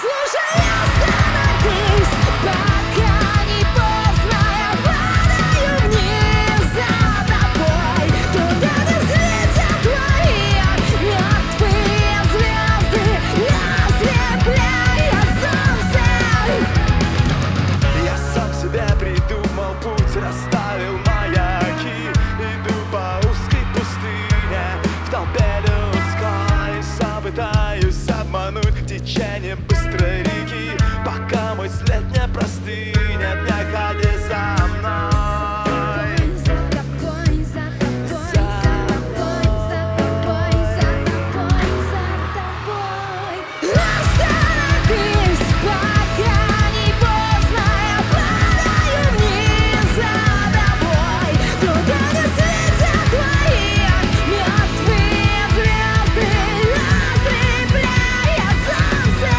Слушай, остановись, пока не поздно. Я падаю вниз за тобой, туда, где светят твои мертвые звезды, ослепляя солнце. Я сам себе придумал путь, расставил маяки. Иду по узкой пустыне, в толпе людской. Сам пытаюсь обмануть течением быстрой реки, пока мой след не простынет, не ходи за мной. Остановись, пока не поздно. Я падаю вниз за тобой, туда, где светят твои мертвые звезды, ослепляя солнце.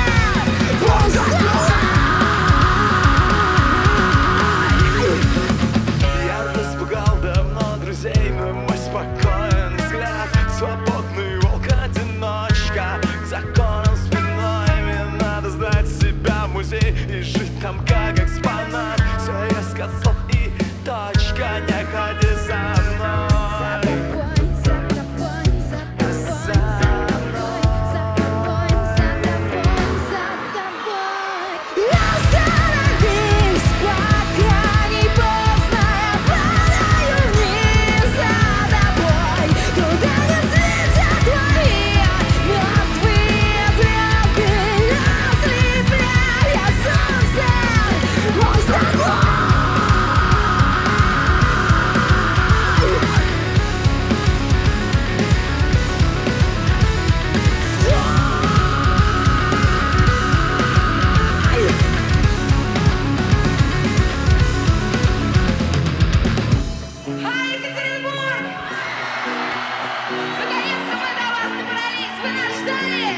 Я испугал давно друзей, но мой спокоен взгляд, свободный волк-одиночка, законом спиной. Мне надо сдать себя в музей и жить там как экспонат. Все я сказал и точка, не ходи за мной. Остановись, пока не поздно. Я падаю вниз за тобой, туда, где светят твои мертвые звезды, ослепляя солнце. Он с тобой. Хай, Екатеринбург! Наконец-то мы до вас добрались! Вы нас ждали!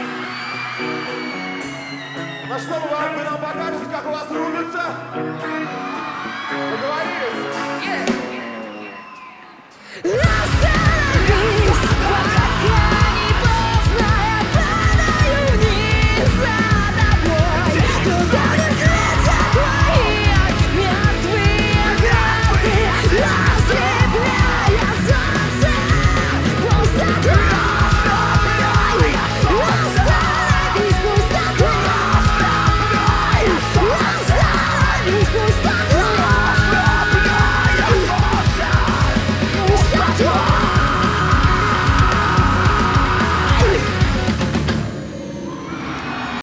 Ну что, вы нам покажете, как у вас рубится? Договорились? Остановись,